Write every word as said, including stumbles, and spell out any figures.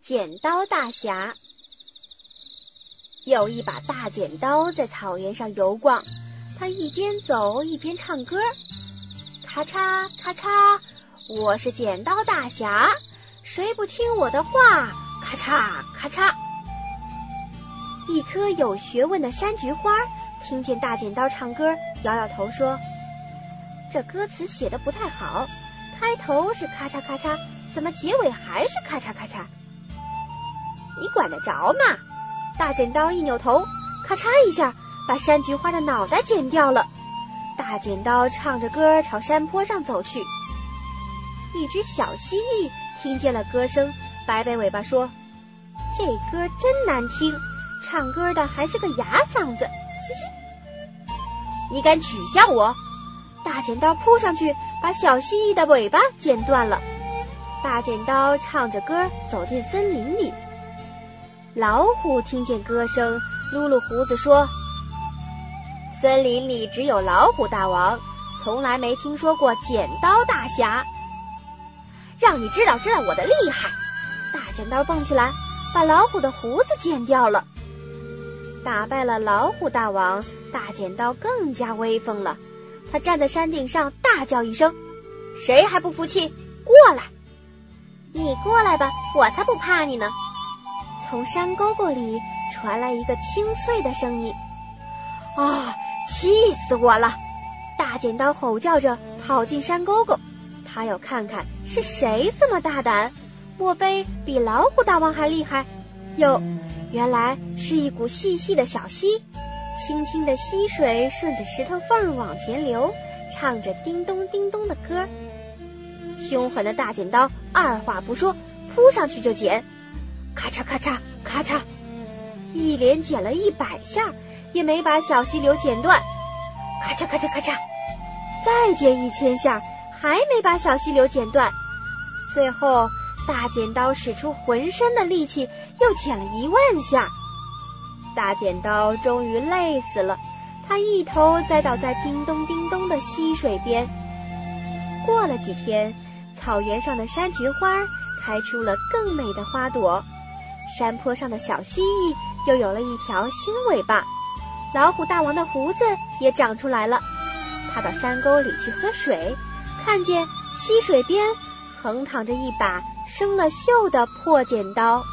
剪刀大侠。有一把大剪刀在草原上游逛，他一边走一边唱歌，咔嚓咔嚓，我是剪刀大侠，谁不听我的话，咔嚓咔嚓。一棵有学问的山菊花听见大剪刀唱歌，摇摇头说，这歌词写得不太好，开头是咔嚓咔嚓，怎么结尾还是咔嚓咔嚓？你管得着吗？大剪刀一扭头，咔嚓一下把山菊花的脑袋剪掉了。大剪刀唱着歌朝山坡上走去。一只小蜥蜴听见了歌声，摆摆尾巴说，这歌真难听，唱歌的还是个哑嗓子，嘻嘻。你敢取笑我？大剪刀扑上去把小蜥蜴的尾巴剪断了。大剪刀唱着歌走进森林里。老虎听见歌声，撸撸胡子说，森林里只有老虎大王，从来没听说过剪刀大侠。让你知道知道我的厉害！大剪刀蹦起来，把老虎的胡子剪掉了。打败了老虎大王，大剪刀更加威风了。他站在山顶上大叫一声，谁还不服气？过来！你过来吧，我才不怕你呢。从山沟沟里传来一个清脆的声音。啊，气死我了！大剪刀吼叫着跑进山沟沟，他要看看是谁这么大胆，莫非比老虎大王还厉害？哟，原来是一股细细的小溪，清清的溪水顺着石头缝往前流，唱着叮咚叮咚的歌。凶狠的大剪刀二话不说，扑上去就剪，咔嚓咔嚓咔嚓，一连剪了一百下，也没把小溪流剪断。咔嚓咔嚓咔嚓，再剪一千下，还没把小溪流剪断。最后大剪刀使出浑身的力气，又剪了一万下。大剪刀终于累死了，他一头栽倒在叮咚叮咚的溪水边。过了几天，草原上的山菊花开出了更美的花朵，山坡上的小蜥蜴又有了一条新尾巴，老虎大王的胡子也长出来了。他到山沟里去喝水，看见溪水边横躺着一把生了锈的破剪刀。